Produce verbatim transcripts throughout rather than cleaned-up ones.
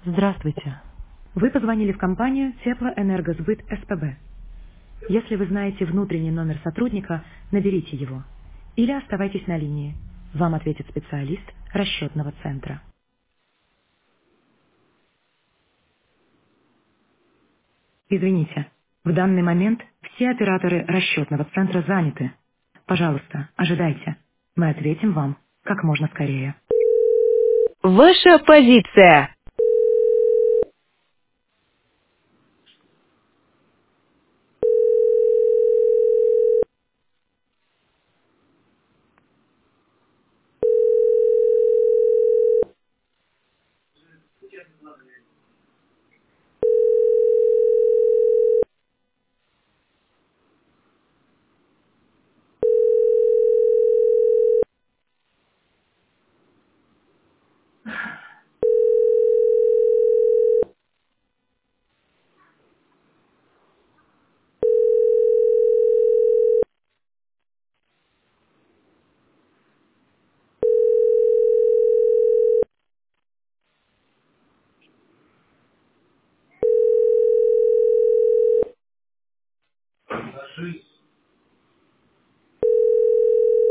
Здравствуйте. Вы позвонили в компанию Теплоэнергосбыт СПБ. Если вы знаете внутренний номер сотрудника, наберите его. Или оставайтесь на линии. Вам ответит специалист расчетного центра. Извините, в данный момент все операторы расчетного центра заняты. Пожалуйста, ожидайте. Мы ответим вам как можно скорее. Ваша позиция.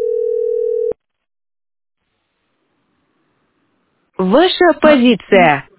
Ваша позиция.